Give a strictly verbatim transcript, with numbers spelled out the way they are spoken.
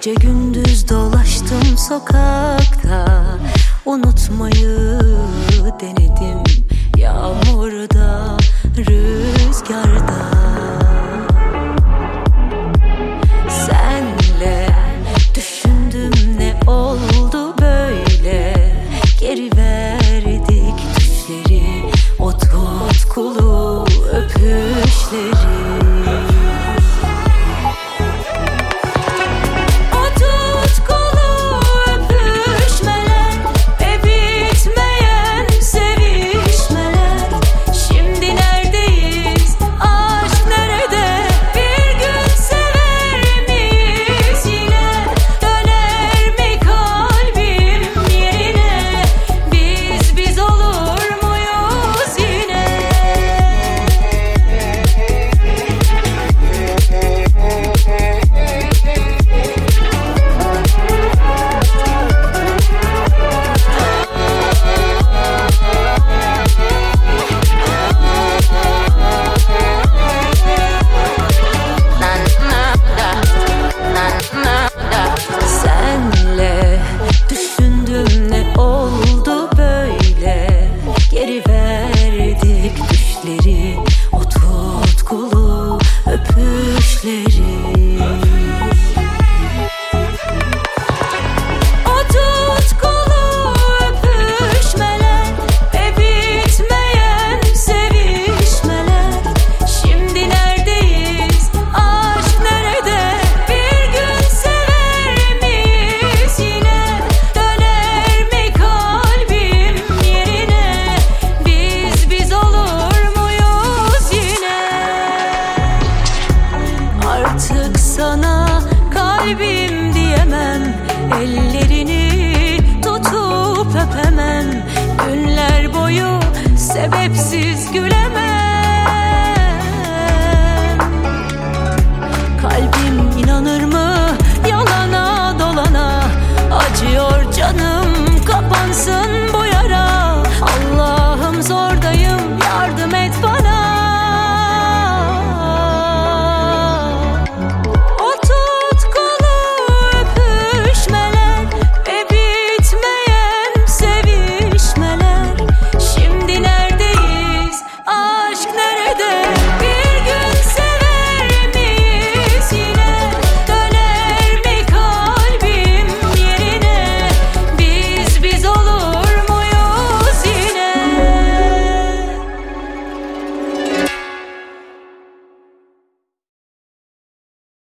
Gece gündüz dolaştım sokakta, unutmayı denedim. Yağmurda, rüzgarda, senle düşündüm ne oldu böyle. Geri verdik düşleri, o tutkulu öpüşleri. O tutkulu öpüşleri, o tutkulu öpüşmeler ve bitmeyen sevişmeler. Şimdi neredeyiz, aşk nerede? Bir gün sever miyiz yine? Döner mi kalbim yerine? Biz biz olur artık sana kalbim diyemem, ellerini tutup öpemem. Günler boyu sebepsiz